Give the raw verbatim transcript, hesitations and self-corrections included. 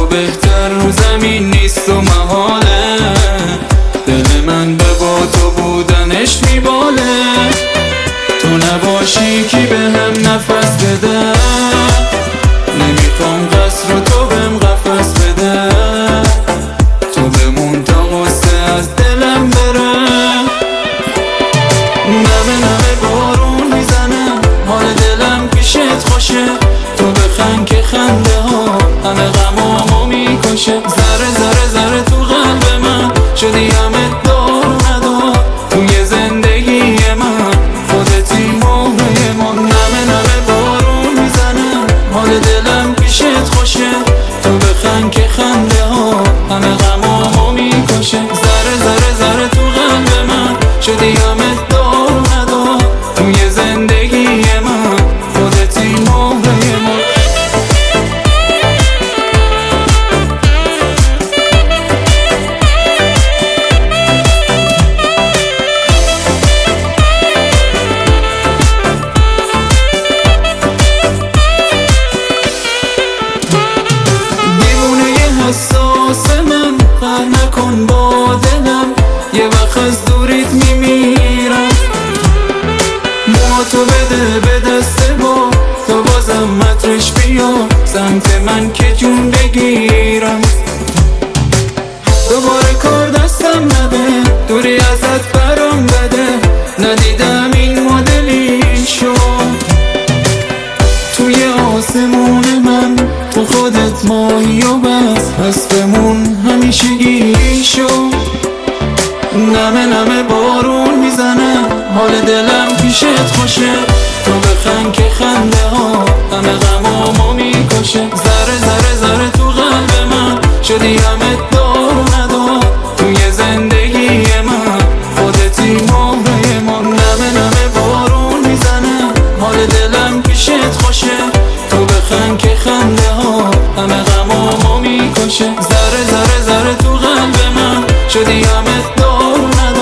بهتر رو زمین نیست و محاله، دل من به با تو بودنش میباله. تو نباشی کی به هم نفس بده، نمیخوام قصر رو تو بهم قفس بده. تو بمون تا غصه از دلم بره. نمه نمه بارون میزنه، حال دلم پیشت خوشه. تو بخند که خنده ها همه غمامو میکشه. ذره ذره ذره تو قلب من شدی همه دار و ندار. توی زندگی من خودتی مهره ما. نمه نمه بارون میزنه، حال دلم پیشت خوشه. تو بخند که خنده ها همه غمامو میکشه. ذره ذره ذره تو قلب من شدی همه دار و ندار. توی زندگی من خودتی مهره ما. حساس من قهر نکن با دلم، یه وقت از دوریت میمیرم. موهاتو بده به دست با تا بازم مطرش بیا سمت من که جون بگیرم. دوباره کار دستم نده، دوری ازت برام بده. ندیدم این مدلی شو توی آسمون من. تو خودت ماهی و بس پس بمون همیشگی شو. نمه نمه بارون میزنه، حال دلم پیشت خوشه. تو بخند که خنده ها همه غمامو میکشه. ذره ذره ذره تو قلب من شدی همه دار و ندار. توی زندگی من خودتی مهره ما. نمه نمه بارون میزنه، حال دلم پیشت خوشه. تو بخند که خنده ها همه غمامو میکشه. ذره ذره ذره تو قلب من شدی همه دار و ندار.